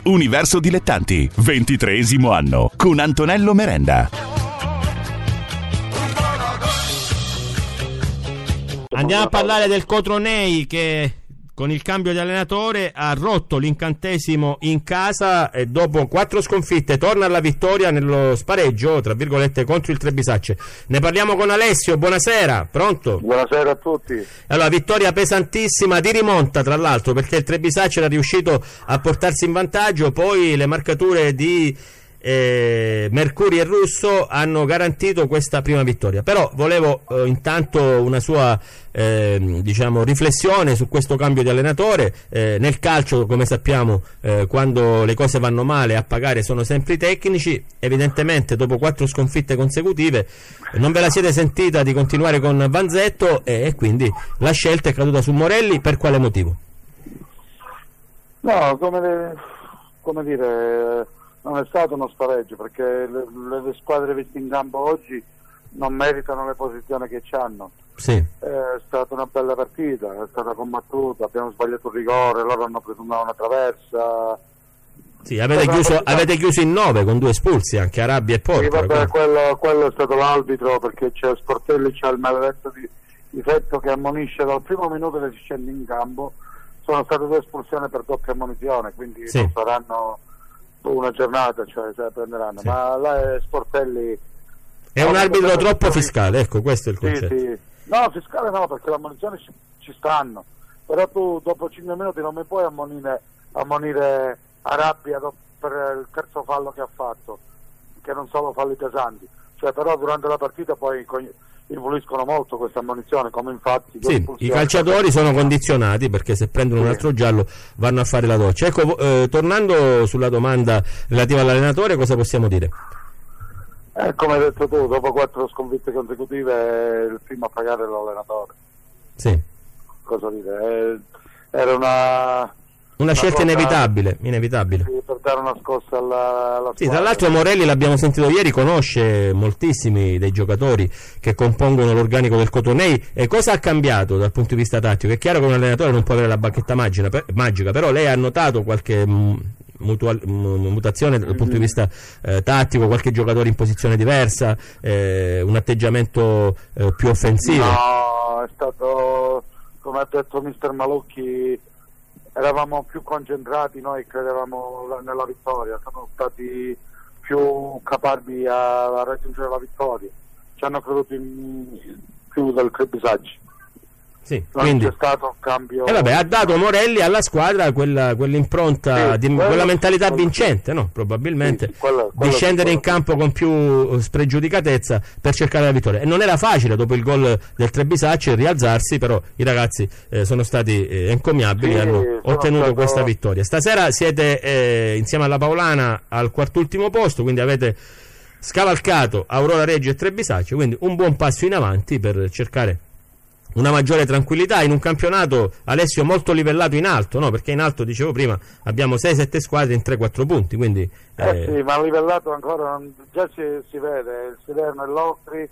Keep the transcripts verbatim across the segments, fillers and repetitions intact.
Universo Dilettanti, ventitreesimo anno, con Antonello Merenda. Andiamo a parlare del Cotronei che con il cambio di allenatore ha rotto l'incantesimo in casa e dopo quattro sconfitte torna alla vittoria nello spareggio, tra virgolette, contro il Trebisacce. Ne parliamo con Alessio, buonasera, pronto? Buonasera a tutti. Allora, vittoria pesantissima di rimonta tra l'altro, perché il Trebisacce era riuscito a portarsi in vantaggio, poi le marcature di Eh, Mercuri e Russo hanno garantito questa prima vittoria. Però volevo eh, intanto una sua eh, diciamo riflessione su questo cambio di allenatore. Eh, nel calcio, come sappiamo, eh, quando le cose vanno male a pagare sono sempre i tecnici. Evidentemente dopo quattro sconfitte consecutive non ve la siete sentita di continuare con Vanzetto e, e quindi la scelta è caduta su Morelli. Per quale motivo? No, come, come dire, non è stato uno spareggio, perché le, le squadre viste in campo oggi non meritano le posizioni che ci hanno. Sì. È stata una bella partita, è stata combattuta, abbiamo sbagliato un rigore, loro hanno preso una, una traversa. Sì, avete chiuso, avete chiuso in nove con due espulsi, anche Arabia e Porto. Sì, vabbè, quello, quello è stato l'arbitro, perché c'è Sportelli, c'ha il maledetto di, difetto che ammonisce dal primo minuto che si scende in campo. Sono state due espulsioni per doppia ammonizione, quindi sì, non saranno una giornata, cioè se la prenderanno. Sì. Ma là è Sportelli è un arbitro troppo fiscale, ecco, questo è il concetto. Sì, sì. No, fiscale no, perché le ammonizioni ci, ci stanno, però tu dopo cinque minuti non mi puoi ammonire, ammonire Arabia per il terzo fallo che ha fatto, che non sono falli pesanti, cioè però durante la partita poi influiscono molto queste ammonizioni, come infatti sì, i calciatori sono condizionati, perché se prendono sì. un altro giallo vanno a fare la doccia. Ecco, eh, tornando sulla domanda relativa all'allenatore, cosa possiamo dire? Eh, come hai detto tu, dopo quattro sconfitte consecutive è il primo a pagare l'allenatore. Sì. Cosa dire? Eh, era una una, una scelta cosa, inevitabile, inevitabile. Sì, per dare una scossa alla, alla sì, tra l'altro Morelli, l'abbiamo sentito ieri, conosce moltissimi dei giocatori che compongono l'organico del Cotronei. E cosa ha cambiato dal punto di vista tattico? È chiaro che un allenatore non può avere la bacchetta magica, per, magica però lei ha notato qualche mh, mutual, mh, mutazione dal punto di vista eh, tattico, qualche giocatore in posizione diversa, eh, un atteggiamento eh, più offensivo? No, è stato, come ha detto mister Malocchi, eravamo più concentrati, noi credevamo nella vittoria, siamo stati più capaci a, a raggiungere la vittoria, ci hanno creduto in più del Trebisacce. Sì, non quindi c'è stato un cambio. E eh vabbè, ha dato Morelli alla squadra quella, quell'impronta, sì, di, quella mentalità quello, vincente, no? Probabilmente, sì, quello, quello, di scendere in campo con più spregiudicatezza per cercare la vittoria. E non era facile dopo il gol del Trebisacce rialzarsi, però i ragazzi eh, sono stati eh, encomiabili, sì, e hanno ottenuto stato... questa vittoria. Stasera siete eh, insieme alla Paolana al quartultimo posto, quindi avete scavalcato Aurora Reggio e Trebisacce, quindi un buon passo in avanti per cercare una maggiore tranquillità in un campionato, Alessio, molto livellato in alto, no? Perché in alto, dicevo prima, abbiamo sei sette squadre in tre quattro punti, quindi eh, eh sì, ma livellato ancora non, già si, si vede il Siderno e l'Ocri,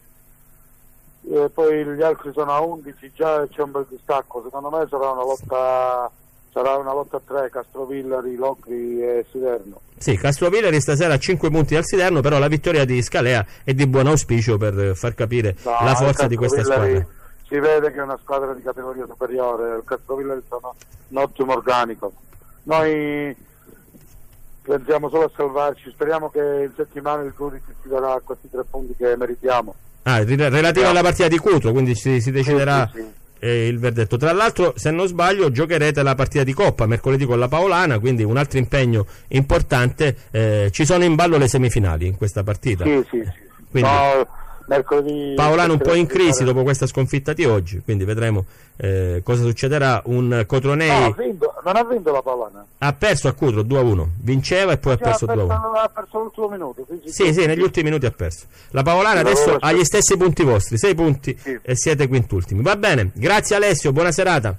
e poi gli altri sono a undici, già c'è un bel distacco. Secondo me sarà una lotta sarà una lotta a tre, Castrovillari, Locri e Siderno. Sì, Castrovillari stasera a cinque punti al Siderno, però la vittoria di Scalea è di buon auspicio per far capire no, la forza di questa squadra. Si vede che è una squadra di categoria superiore, il Castrovillari sono un ottimo organico. Noi pensiamo solo a salvarci, speriamo che in settimana il giudice ci darà questi tre punti che meritiamo. Ah, relativo alla partita di Cutro, quindi si, si deciderà sì, sì, sì. Eh, il verdetto. Tra l'altro, se non sbaglio, giocherete la partita di Coppa mercoledì con la Paolana, quindi un altro impegno importante. Eh, ci sono in ballo le semifinali in questa partita. Sì, sì, sì. Quindi, no, mercoledì Paolana un po' in crisi dopo questa sconfitta di oggi, quindi vedremo eh, cosa succederà. Un Cotronei no, ha vinto, non ha vinto la Paolana, ha perso a Cutro due a uno, vinceva e poi ha perso due a uno, ha perso l'ultimo minuto, sì, sì, sì, sì, negli ultimi minuti ha perso. La Paolana adesso ha gli stessi punti vostri, sei punti, sì, e siete quintultimi. Va bene, grazie Alessio, buona serata.